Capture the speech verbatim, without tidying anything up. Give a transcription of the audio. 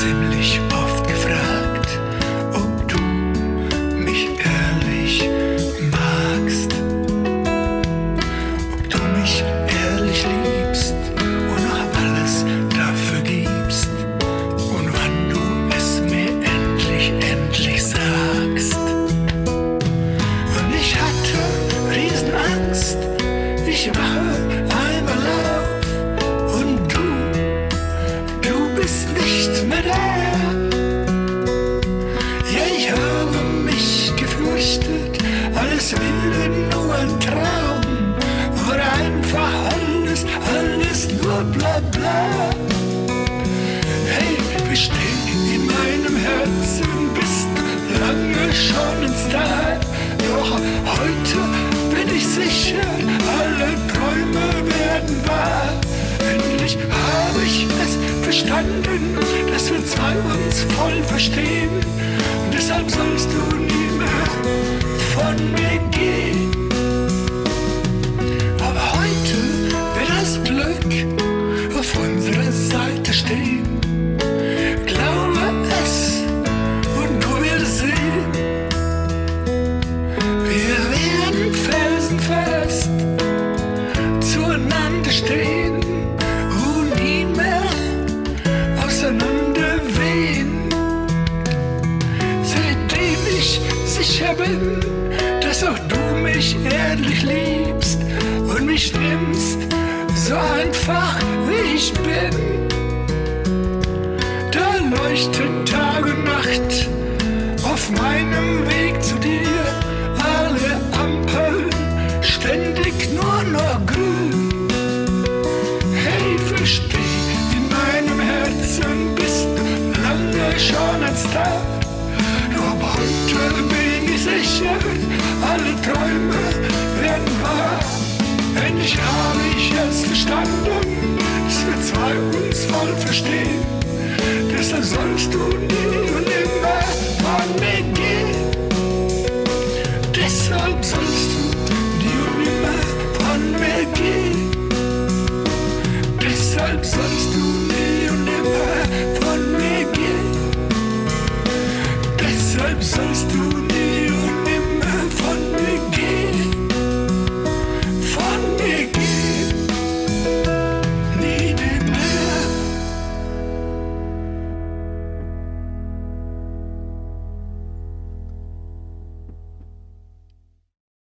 ziemlich oft gefragt, ob du mich ehrlich magst, ob du mich ehrlich liebst und noch alles dafür gibst und wann du es mir endlich, endlich sagst. Und ich hatte Riesenangst, ich wache einmal auf und du, du bist nicht mehr da. Ja, ich habe mich gefürchtet, alles wäre nur ein Traum oder einfach alles, alles nur bla bla. Hey, wir stehen in meinem Herzen, bist lange schon ein Star. Doch heute bin ich sicher, alle Träume werden wahr. Endlich habe ich es verstanden, dass wir zwei uns voll verstehen. Und deshalb sollst du nie mehr von mir gehen. Aber heute wird das Glück auf unserer Seite stehen. Glaube es und du wirst sehen. Wir werden felsenfest zueinander stehen und nie mehr auseinander wehen. Seitdem ich sicher bin, dass auch du mich ehrlich liebst und mich nimmst, so einfach wie ich bin. Da leuchtet Tag und Nacht auf meinem Weg zu dir, alle Ampeln ständig nur noch grün. Hey, versteh, in meinem Herzen bist du lange schon ein Star. Nur ab heute bin ich sicher, alle Träume werden wahr. Endlich habe ich es verstanden, dass wir zwei uns voll verstehen. Deshalb sollst du nie